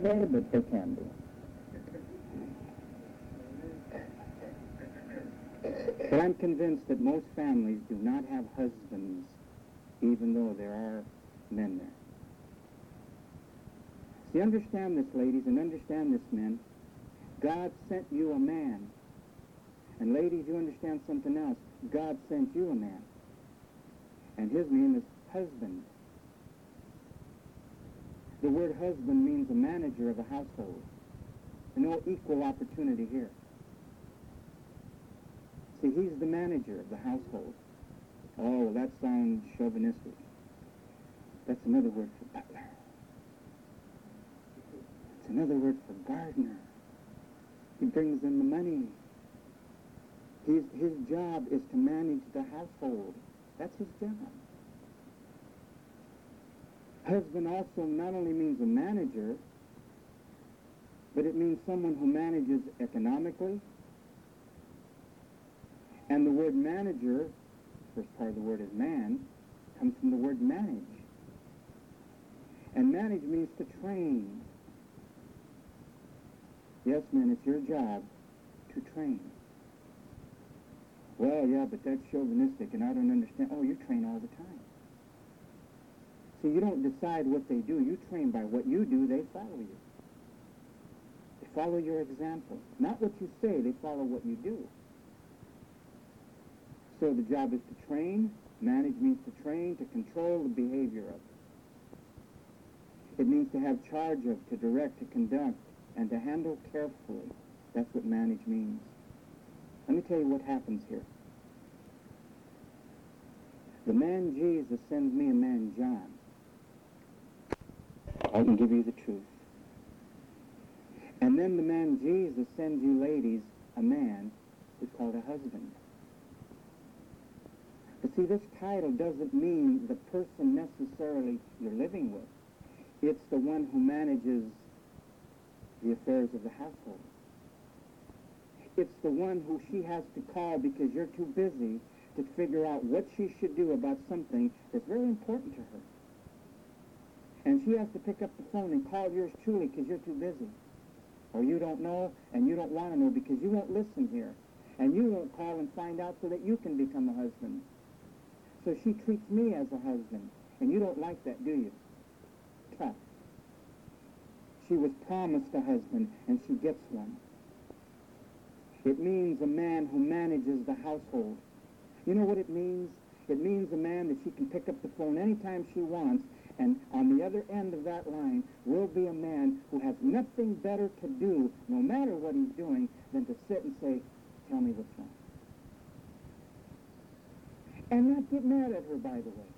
okay, but they can be. But I'm convinced that most families do not have husbands, even though there are men there. See, understand this, ladies, and understand this, men. God sent you a man. And ladies, you understand something else. God sent you a man. And his name is husband. The word husband means a manager of a household. No equal opportunity here. See, he's the manager of the household. Oh, that sounds chauvinistic. That's another word for butler. It's another word for gardener. He brings in the money. His job is to manage the household. That's his job. Husband also not only means a manager, but it means someone who manages economically. And the word manager, first part of the word is man, comes from the word manage. And manage means to train. Yes, men, it's your job to train. Well, yeah, but that's chauvinistic, and I don't understand. Oh, you train all the time. See, you don't decide what they do. You train by what you do. They follow you. They follow your example. Not what you say. They follow what you do. So the job is to train. Manage means to train, to control the behavior of. It means to have charge of, to direct, to conduct, and to handle carefully. That's what manage means. Let me tell you what happens here. The man Jesus sends me a man John. I can give you the truth. And then the man Jesus sends you ladies a man who's called a husband. But see, this title doesn't mean the person necessarily you're living with. It's the one who manages the affairs of the household. It's the one who she has to call because you're too busy to figure out what she should do about something that's very important to her. And she has to pick up the phone and call yours truly because you're too busy. Or you don't know and you don't want to know because you won't listen here. And you won't call and find out so that you can become a husband. So she treats me as a husband. And you don't like that, do you? Tough. She was promised a husband and she gets one. It means a man who manages the household. You know what it means? It means a man that she can pick up the phone anytime she wants, and on the other end of that line will be a man who has nothing better to do, no matter what he's doing, than to sit and say, tell me what's wrong. And not get mad at her, by the way.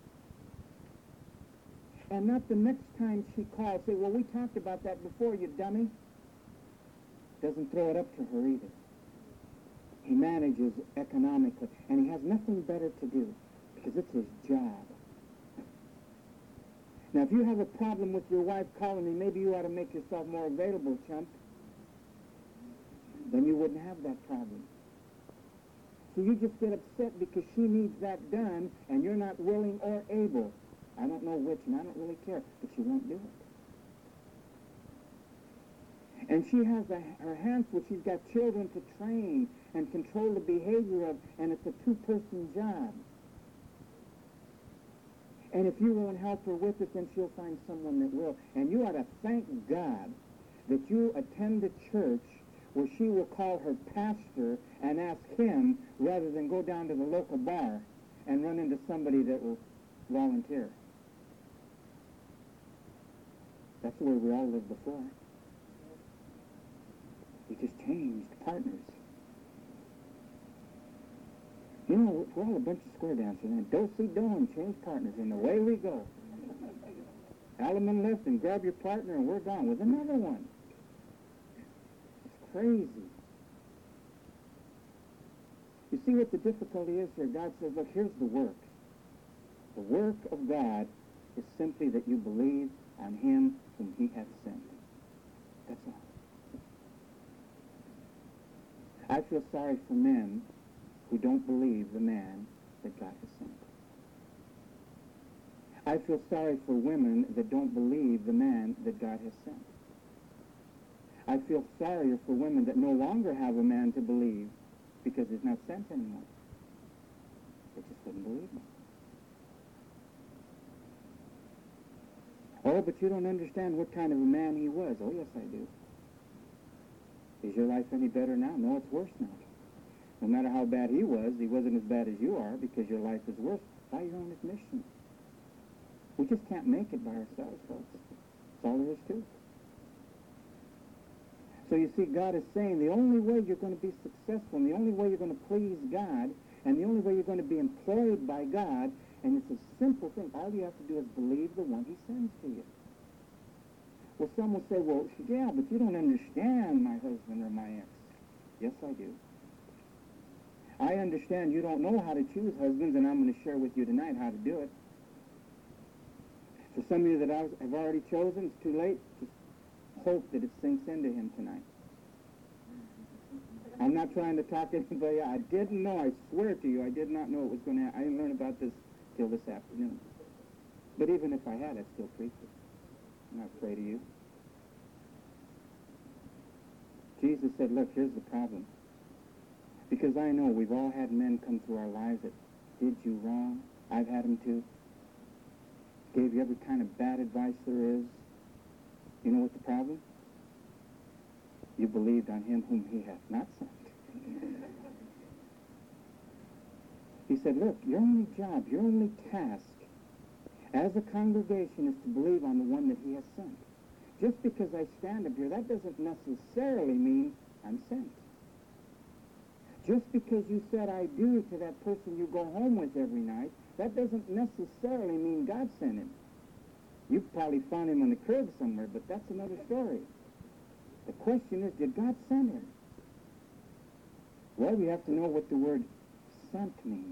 And not the next time she calls say, well, we talked about that before, you dummy. Doesn't throw it up to her either. He manages economically, and he has nothing better to do because it's his job. Now, if you have a problem with your wife calling me, maybe you ought to make yourself more available, chump. Then you wouldn't have that problem. So you just get upset because she needs that done, and you're not willing or able. I don't know which, and I don't really care, but she won't do it. And she has her hands full. She's got children to train and control the behavior of, and it's a two-person job. And if you won't help her with it, then she'll find someone that will. And you ought to thank God that you attend a church where she will call her pastor and ask him rather than go down to the local bar and run into somebody that will volunteer. That's the way we all lived before. We just changed partners. You know, we're all a bunch of square dancers, and do-si-do and change partners, and away we go. Element left, and grab your partner, and we're gone with another one. It's crazy. You see what the difficulty is here? God says, look, here's the work. The work of God is simply that you believe on him whom he hath sent. That's all. I feel sorry for men who don't believe the man that God has sent. I feel sorry for women that don't believe the man that God has sent. I feel sorrier for women that no longer have a man to believe because he's not sent anymore. They just wouldn't believe me. Oh, but you don't understand what kind of a man he was. Oh, yes, I do. Is your life any better now? No, it's worse now. No matter how bad he wasn't as bad as you are because your life is worse by your own admission. We just can't make it by ourselves, folks. That's all there is to it. So you see, God is saying the only way you're going to be successful and the only way you're going to please God and the only way you're going to be employed by God, and it's a simple thing. All you have to do is believe the one he sends to you. Well, some will say, well, yeah, but you don't understand my husband or my ex. Yes, I do. I understand you don't know how to choose husbands, and I'm going to share with you tonight how to do it. For some of you that have already chosen, it's too late. Just hope that it sinks into him tonight. I'm not trying to talk to anybody. I didn't know. I swear to you, I did not know it was going to happen. I didn't learn about this till this afternoon. But even if I had, I'd still preach it. I'm not afraid of you. Jesus said, look, here's the problem. Because I know we've all had men come through our lives that did you wrong. I've had them too. Gave you every kind of bad advice there is. You know what the problem? You believed on him whom he hath not sent. He said, look, your only job, your only task as a congregation is to believe on the one that he has sent. Just because I stand up here, that doesn't necessarily mean I'm sent. Just because you said I do to that person you go home with every night, that doesn't necessarily mean God sent him. You probably found him on the curb somewhere, but that's another story. The question is, did God send him? Well, we have to know what the word sent means.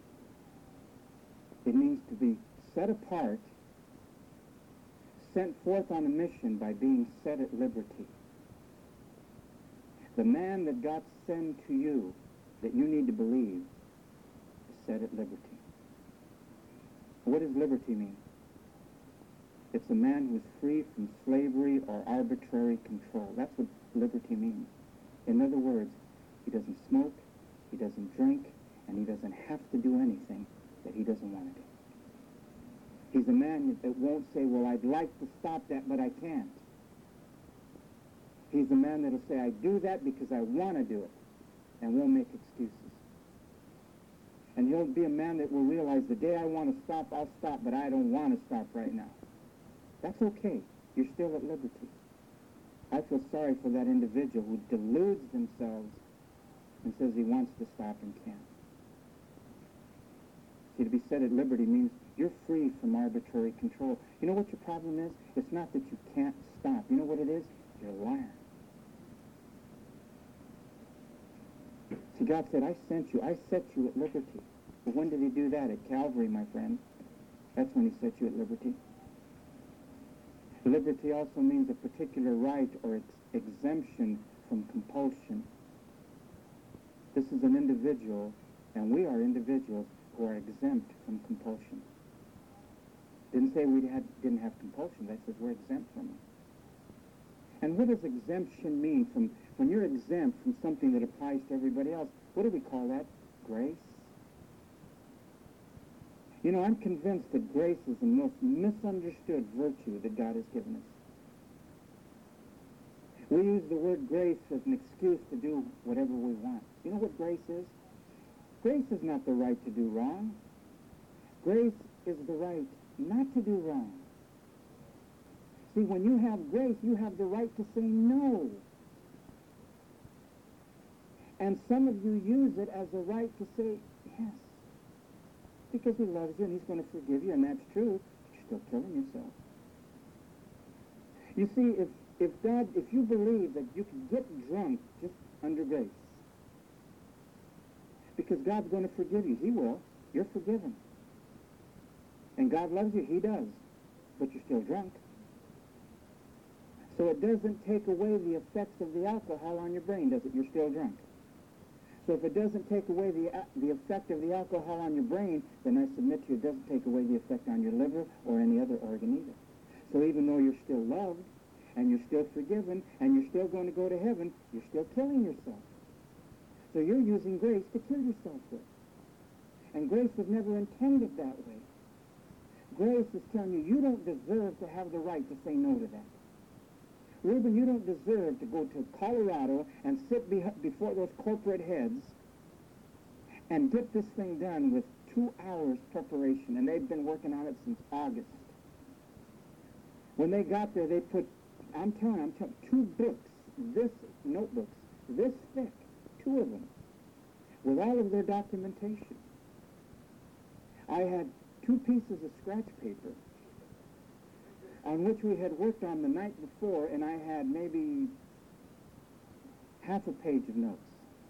It means to be set apart, sent forth on a mission by being set at liberty. The man that God sent to you, that you need to believe, is set at liberty. What does liberty mean? It's a man who is free from slavery or arbitrary control. That's what liberty means. In other words, he doesn't smoke, he doesn't drink, and he doesn't have to do anything that he doesn't want to do. He's a man that won't say, well, I'd like to stop that, but I can't. He's a man that'll say, I do that because I want to do it, and won't make excuses. And he'll be a man that will realize the day I want to stop, I'll stop, but I don't want to stop right now. That's okay. You're still at liberty. I feel sorry for that individual who deludes themselves and says he wants to stop and can't. See, to be set at liberty means you're free from arbitrary control. You know what your problem is? It's not that you can't stop. You know what it is? You're a liar. See, God said, I sent you. I set you at liberty. But when did he do that? At Calvary, my friend. That's when he set you at liberty. Liberty also means a particular right or exemption from compulsion. This is an individual, and we are individuals who are exempt from compulsion. Didn't say we didn't have compulsion. That says we're exempt from it. And what does exemption mean? From when you're exempt from something that applies to everybody else, what do we call that? Grace. You know, I'm convinced that grace is the most misunderstood virtue that God has given us. We use the word grace as an excuse to do whatever we want. You know what grace is? Grace is not the right to do wrong. Grace is the right not to do wrong. See, when you have grace, you have the right to say no. And some of you use it as a right to say yes. Because he loves you and he's going to forgive you, and that's true, but you're still killing yourself. You see, if you believe that you can get drunk just under grace, because God's going to forgive you, he will, you're forgiven. And God loves you, he does, but you're still drunk. So it doesn't take away the effects of the alcohol on your brain, does it? You're still drunk. So if it doesn't take away the effect of the alcohol on your brain, then I submit to you it doesn't take away the effect on your liver or any other organ either. So even though you're still loved, and you're still forgiven, and you're still going to go to heaven, you're still killing yourself. So you're using grace to kill yourself with. And grace was never intended that way. Grace is telling you, you don't deserve to have the right to say no to that. Reuben, you don't deserve to go to Colorado and sit before those corporate heads and get this thing done with 2 hours preparation, and they've been working on it since August. When they got there, they put, I'm telling 2 books, notebooks, this thick, 2 of them, with all of their documentation. I had 2 pieces of scratch paper on which we had worked on the night before, and I had maybe half a page of notes.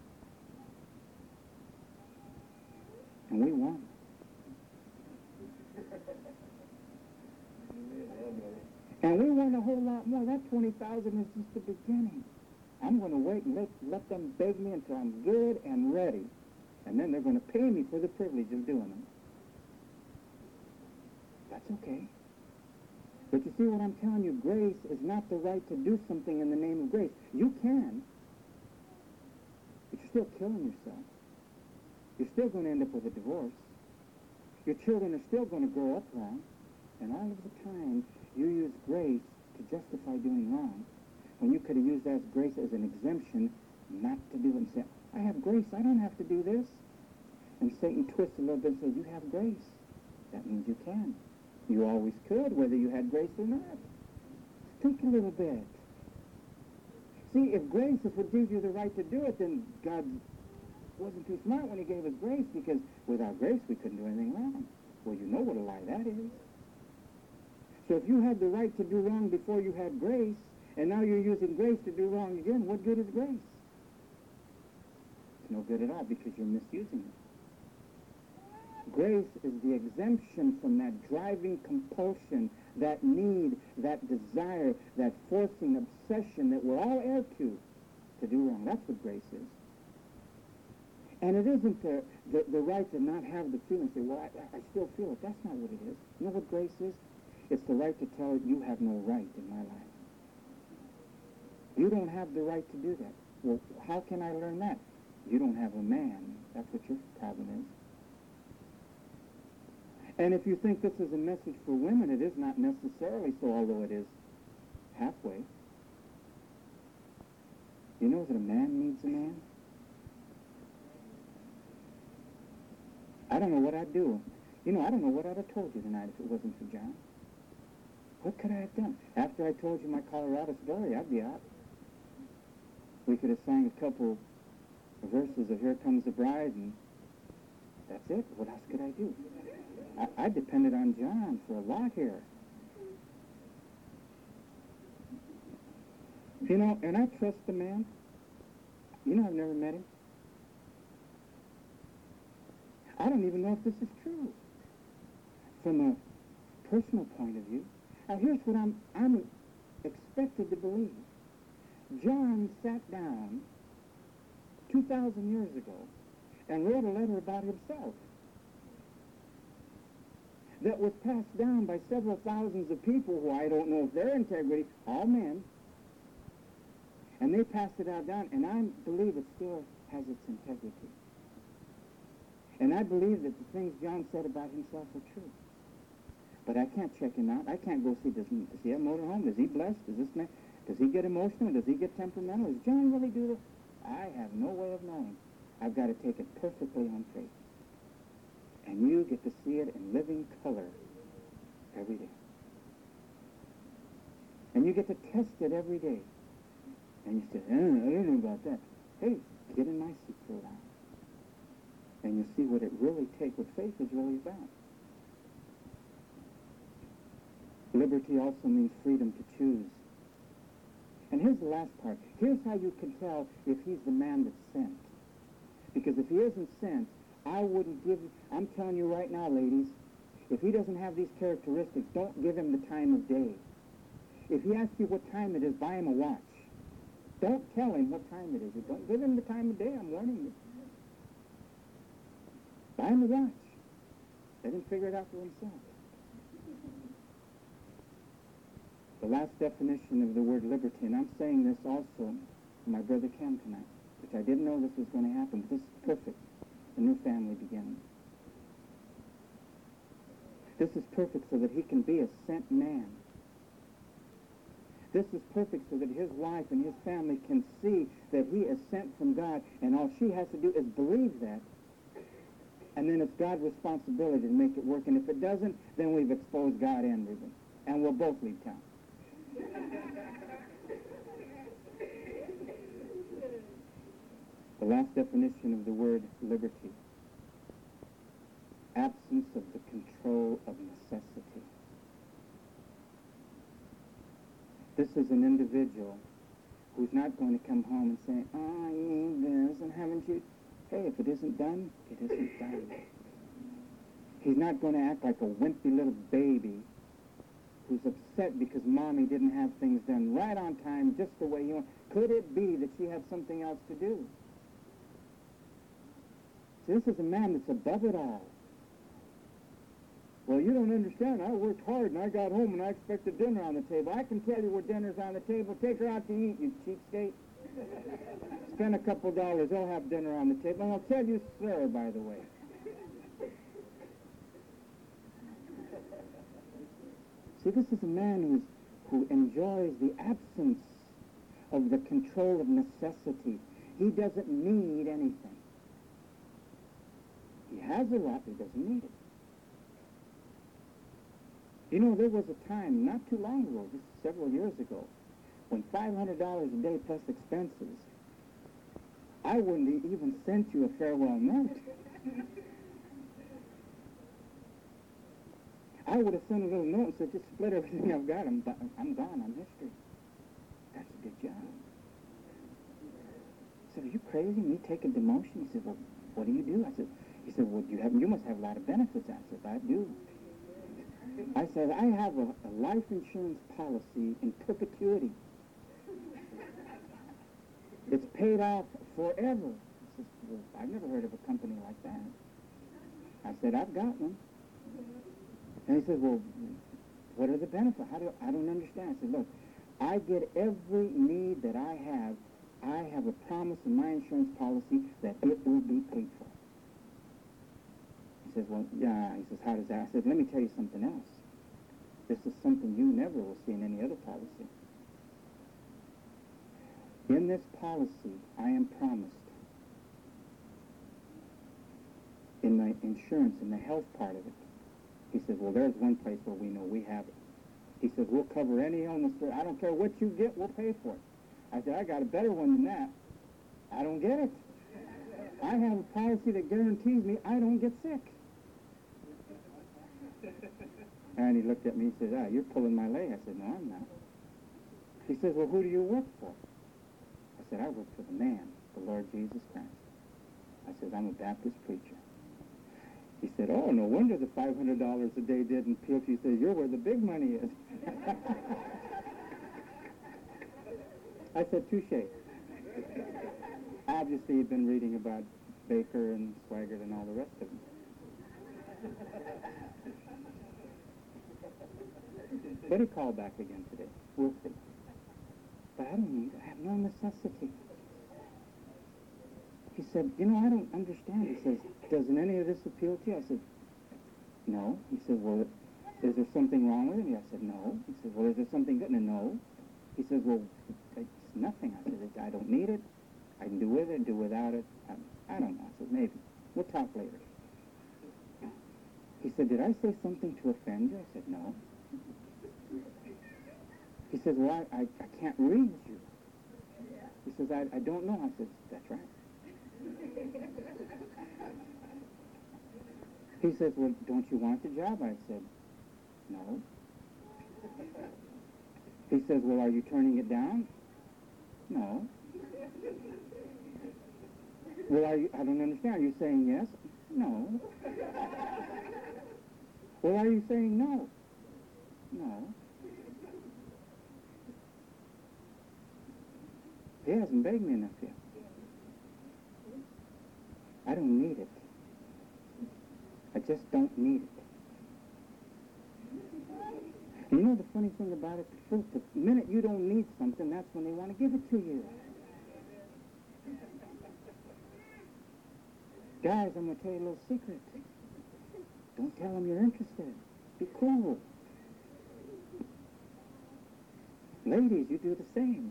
And we won. And we won a whole lot more. That 20,000 is just the beginning. I'm going to wait and let them beg me until I'm good and ready. And then they're going to pay me for the privilege of doing them. That's okay. But you see what I'm telling you? Grace is not the right to do something in the name of grace. You can, but you're still killing yourself. You're still going to end up with a divorce. Your children are still going to grow up wrong. And all of the time, you use grace to justify doing wrong, when you could have used that grace as an exemption not to do it and say, I have grace, I don't have to do this. And Satan twists a little bit and says, you have grace. That means you can. You always could, whether you had grace or not. Think a little bit. See, if grace would give you the right to do it, then God wasn't too smart when he gave us grace, because without grace we couldn't do anything wrong. Well, you know what a lie that is. So if you had the right to do wrong before you had grace, and now you're using grace to do wrong again, what good is grace? It's no good at all, because you're misusing it. Grace is the exemption from that driving compulsion, that need, that desire, that forcing obsession that we're all heir to do wrong. That's what grace is. And it isn't the right to not have the feeling, say, well, I still feel it. That's not what it is. You know what grace is? It's the right to tell it, you have no right in my life. You don't have the right to do that. Well, how can I learn that? You don't have a man. That's what your problem is. And if you think this is a message for women, it is not necessarily so, although it is halfway. You know that a man needs a man? I don't know what I'd do. You know, I don't know what I'd have told you tonight if it wasn't for John. What could I have done? After I told you my Colorado story, I'd be out. We could have sang a couple of verses of Here Comes the Bride, and that's it. What else could I do? I depended on John for a lot here. You know, and I trust the man. You know, I've never met him. I don't even know if this is true from a personal point of view. Now, here's what I'm expected to believe. John sat down 2,000 years ago and wrote a letter about himself that was passed down by several thousands of people who I don't know if their integrity, all men, and they passed it out down, and I believe it still has its integrity. And I believe that the things John said about himself are true. But I can't check him out. I can't go see, does he have a motorhome? Is he blessed? Does he get emotional? Does he get temperamental? Does John really do this? I have no way of knowing. I've got to take it perfectly on faith. And you get to see it in living color every day. And you get to test it every day. And you say, I don't know about that. Hey, get in my seat for a while. And you see what it really takes, what faith is really about. Liberty also means freedom to choose. And here's the last part. Here's how you can tell if he's the man that's sent. Because if he isn't sent, I wouldn't give, I'm telling you right now, ladies, if he doesn't have these characteristics, don't give him the time of day. If he asks you what time it is, buy him a watch. Don't tell him what time it is. Don't give him the time of day, I'm warning you. Buy him a watch. Let him figure it out for himself. The last definition of the word liberty, and I'm saying this also to my brother Ken tonight, which I didn't know this was going to happen, but this is perfect. A new family beginning. This is perfect so that he can be a sent man. This is perfect so that his wife and his family can see that he is sent from God, and all she has to do is believe that, and then it's God's responsibility to make it work. And if it doesn't, then we've exposed God and Reuben, and we'll both leave town. The last definition of the word liberty: absence of the control of necessity. This is an individual who's not going to come home and say, "Oh, I need this, and haven't you?" Hey, if it isn't done, it isn't done. He's not going to act like a wimpy little baby who's upset because mommy didn't have things done right on time, just the way you want. Could it be that she had something else to do? See, this is a man that's above it all. Well, you don't understand. I worked hard, and I got home, and I expected dinner on the table. I can tell you where dinner's on the table. Take her out to eat, you cheapskate. Spend a couple dollars. They'll have dinner on the table. And I'll tell you, sir, by the way. See, this is a man who enjoys the absence of the control of necessity. He doesn't need anything. He has a lot, but he doesn't need it. You know, there was a time, not too long ago, just several years ago, when $500 a day plus expenses, I wouldn't even sent you a farewell note. I would have sent a little note and said, just split everything I've got. I'm gone. I'm history. That's a good job. I said, are you crazy? Me taking demotion? He said, well, what do you do? He said, well, you must have a lot of benefits. I said, I do. I said, I have a life insurance policy in perpetuity. It's paid off forever. He says, well, I've never heard of a company like that. I said, I've got one. And he said, well, what are the benefits? I don't understand. I said, look, I get every need that I have. I have a promise in my insurance policy that it will be paid for. He says, well, yeah. He says, how does that? I said, let me tell you something else. This is something you never will see in any other policy. In this policy, I am promised, in the insurance, in the health part of it, he says, well, there's one place where we know we have it. He says, we'll cover any illness. I don't care what you get, we'll pay for it. I said, I got a better one than that. I don't get it. I have a policy that guarantees me I don't get sick. And he looked at me and said, you're pulling my leg. I said, no, I'm not. He says, well, who do you work for? I said, I work for the man, the Lord Jesus Christ. I said, I'm a Baptist preacher. He said, oh, no wonder the $500 a day didn't appeal to you. He said, you're where the big money is. I said, touche. Obviously, he'd been reading about Baker and Swaggart and all the rest of them. But he called back again today. We'll see. But I don't need it. I have no necessity. He said, I don't understand. He says, doesn't any of this appeal to you? I said, no. He said, well, is there something wrong with it? I said, no. He said, well, is there something good? No. He says, well, it's nothing. I said, I don't need it. I can do with it, do without it. I don't know. I said, maybe. We'll talk later. He said, did I say something to offend you? I said, no. He says, well, I can't read you. He says, I don't know. I said, that's right. He says, well, don't you want the job? I said, no. He says, well, are you turning it down? No. Well, I don't understand. Are you saying yes? No. Well, are you saying no? No. He hasn't begged me enough yet. I don't need it. I just don't need it. You know the funny thing about it? The minute you don't need something, that's when they want to give it to you. Guys, I'm going to tell you a little secret. Don't tell them you're interested. Be cool. Ladies, you do the same.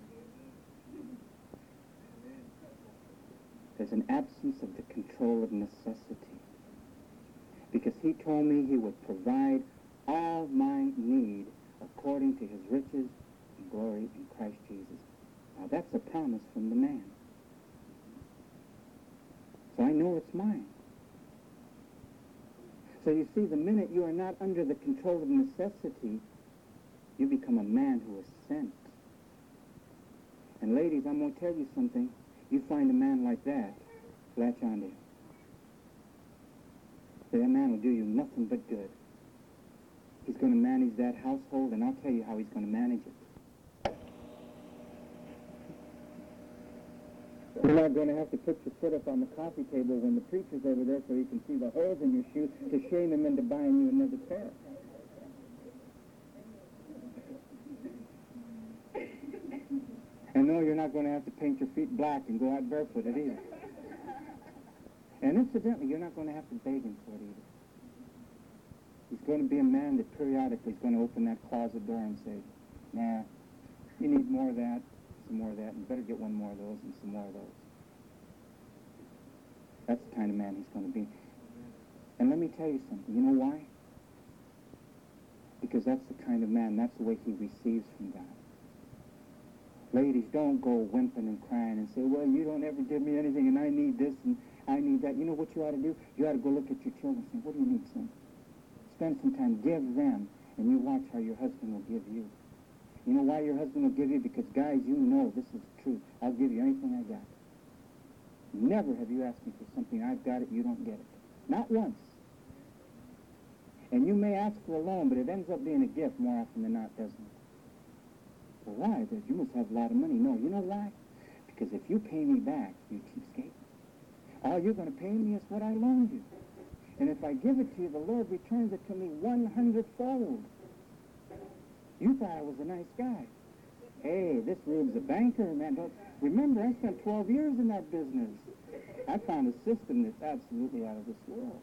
There's an absence of the control of necessity. Because he told me he would provide all my need according to his riches and glory in Christ Jesus. Now that's a promise from the man. So I know it's mine. So you see, the minute you are not under the control of necessity, you become a man who is sent. And ladies, I'm going to tell you something. You find a man like that, latch on to him. That man will do you nothing but good. He's going to manage that household, and I'll tell you how he's going to manage it. You're not going to have to put your foot up on the coffee table when the preacher's over there so he can see the holes in your shoe to shame him into buying you another pair. And no, you're not going to have to paint your feet black and go out barefooted either. And incidentally, you're not going to have to beg him for it either. He's going to be a man that periodically is going to open that closet door and say, nah, you need more of that, some more of that, and you better get one more of those and some more of those. That's the kind of man he's going to be. And let me tell you something. You know why? Because that's the kind of man, that's the way he receives from God. Ladies, don't go whimpering and crying and say, well, you don't ever give me anything and I need this and I need that. You know what you ought to do? You ought to go look at your children and say, what do you need, son? Spend some time, give them, and you watch how your husband will give you. You know why your husband will give you? Because, guys, you know this is the truth. I'll give you anything I got. Never have you asked me for something. I've got it, you don't get it. Not once. And you may ask for a loan, but it ends up being a gift more often than not, doesn't it? Well, why? Because you must have a lot of money. No, you know why? Because if you pay me back, you cheapskate. All you're going to pay me is what I loaned you. And if I give it to you, the Lord returns it to me 100-fold. You thought I was a nice guy. Hey, this Rube's a banker, man. Remember, I spent 12 years in that business. I found a system that's absolutely out of this world.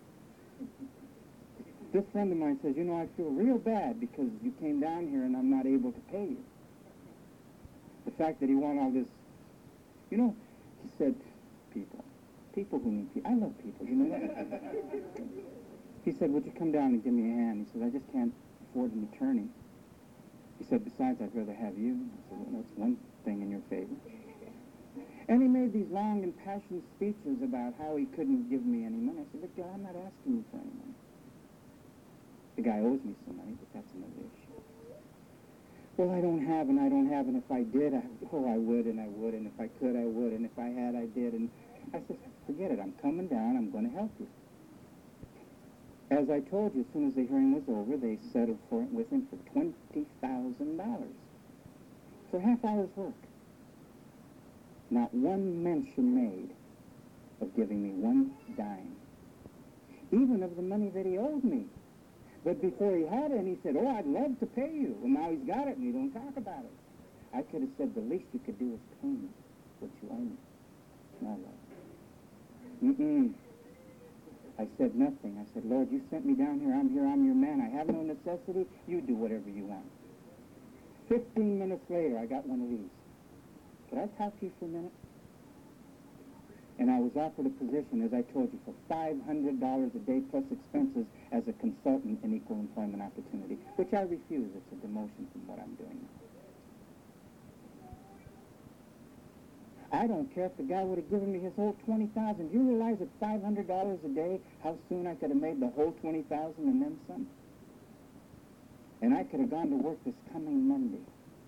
This friend of mine says, you know, I feel real bad because you came down here and I'm not able to pay you. The fact that he won all this, you know, he said, people who need people. I love people, you know that? He said, would you come down and give me a hand? He said, I just can't afford an attorney. He said, besides, I'd rather have you. I said, well, that's one thing in your favor. And he made these long and passionate speeches about how he couldn't give me any money. I said, look, I'm not asking you for any money. The guy owes me some money, but that's another issue. Well, I don't have, and I don't have, and if I did, I would, and I would, and if I could, I would, and if I had, I did. And I said, forget it. I'm coming down. I'm going to help you. As I told you, as soon as the hearing was over, they settled for it with him for $20,000 for half hour's work. Not one mention made of giving me one dime, even of the money that he owed me. But before he had it, he said, oh, I'd love to pay you. Well, now he's got it, and he don't talk about it. I could have said, the least you could do is pay me what you owe me. No, Lord. I said nothing. I said, Lord, you sent me down here. I'm here. I'm your man. I have no necessity. You do whatever you want. 15 minutes later, I got one of these. Could I talk to you for a minute? And I was offered a position, as I told you, for $500 a day plus expenses as a consultant in equal employment opportunity, which I refuse. It's a demotion from what I'm doing now. I don't care if the guy would have given me his whole $20,000. Do you realize at $500 a day, how soon I could have made the whole $20,000 and then some? And I could have gone to work this coming Monday.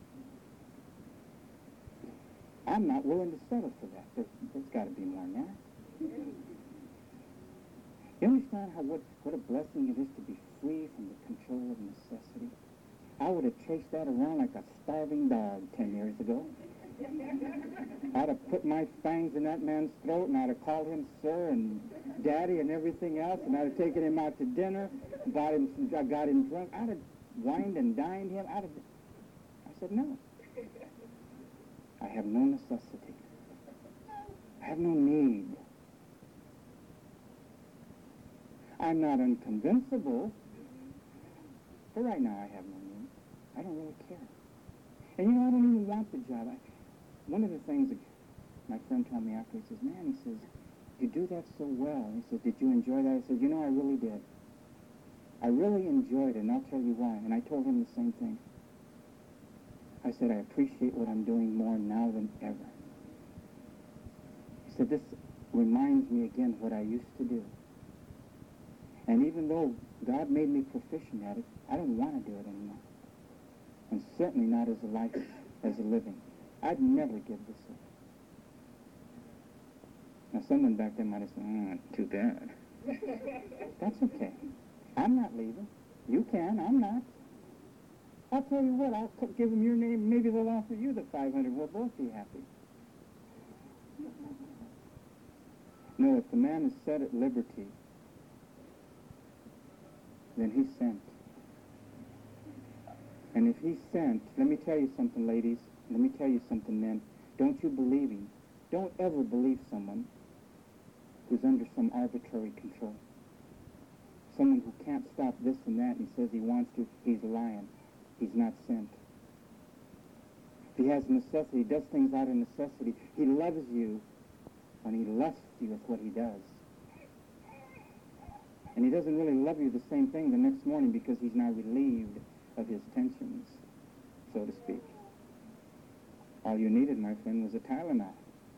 I'm not willing to settle for that. There's got to be more than that. You understand what a blessing it is to be free from the control of necessity? I would have chased that around like a starving dog 10 years ago. I'd have put my fangs in that man's throat, and I'd have called him sir and daddy and everything else, and I'd have taken him out to dinner, got him drunk. I'd have wined and dined him out of it. I said, no. I have no necessity. I have no need. I'm not unconvincible, but right now I have no need. I don't really care. And you know, I don't even want the job. One of the things that my friend told me after, he says, man, he says, you do that so well. He says, did you enjoy that? I said, you know, I really did. I really enjoyed it, and I'll tell you why. And I told him the same thing. I said, I appreciate what I'm doing more now than ever. He said, this reminds me again what I used to do. And even though God made me proficient at it, I don't want to do it anymore. And certainly not as a life, as a living. I'd never give this up. Now, someone back there might have said, too bad. That's okay. I'm not leaving. You can. I'm not. I'll tell you what. I'll give them your name. Maybe they'll offer you the 500. We'll both be happy. No, if the man is set at liberty, then he's sent. And if he's sent, let me tell you something, ladies. Let me tell you something, men. Don't you believe him. Don't ever believe someone who's under some arbitrary control. Someone who can't stop this and that and he says he wants to, he's lying. He's not sent. If he has necessity, does things out of necessity. He loves you when he lusts you with what he does. And he doesn't really love you the same thing the next morning because he's now relieved of his tensions, so to speak. All you needed, my friend, was a Tylenol.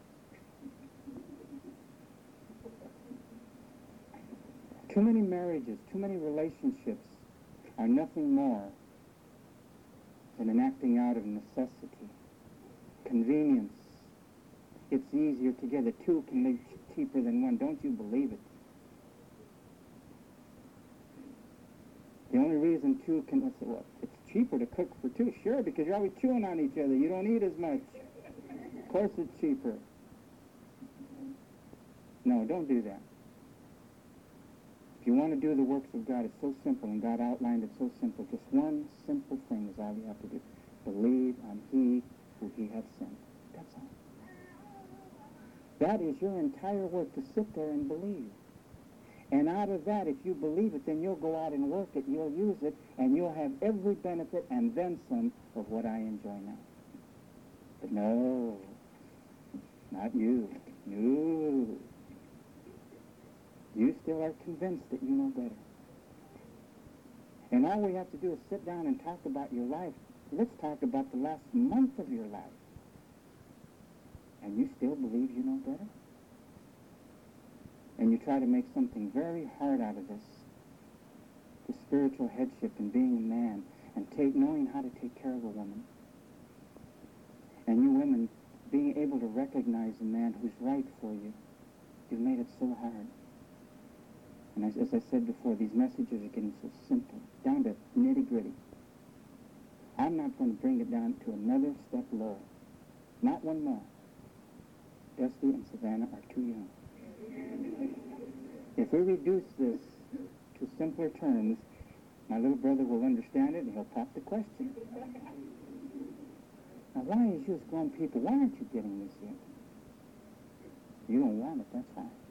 Too many marriages, too many relationships are nothing more than an acting out of necessity, convenience. It's easier together. Two can live cheaper than one. Don't you believe it? The only reason two can, well, it's cheaper to cook for two, sure, because you're always chewing on each other. You don't eat as much. Of course it's cheaper. No, don't do that. If you want to do the works of God, it's so simple, and God outlined it so simple. Just one simple thing is all you have to do. Believe on he who he hath sent. That's all. That is your entire work, to sit there and believe. And out of that, if you believe it, then you'll go out and work it, you'll use it, and you'll have every benefit and then some of what I enjoy now. But no, not you. No. You still are convinced that you know better. And all we have to do is sit down and talk about your life. Let's talk about the last month of your life. And you still believe you know better? And you try to make something very hard out of this. The spiritual headship and being a man and knowing how to take care of a woman. And you women being able to recognize a man who's right for you. You've made it so hard. And as I said before, these messages are getting so simple, down to nitty-gritty. I'm not going to bring it down to another step lower. Not one more. Dusty and Savannah are too young. If we reduce this to simpler terms, my little brother will understand it and he'll pop the question. Now, why is you as grown people, why aren't you getting this yet? You don't want it, that's why.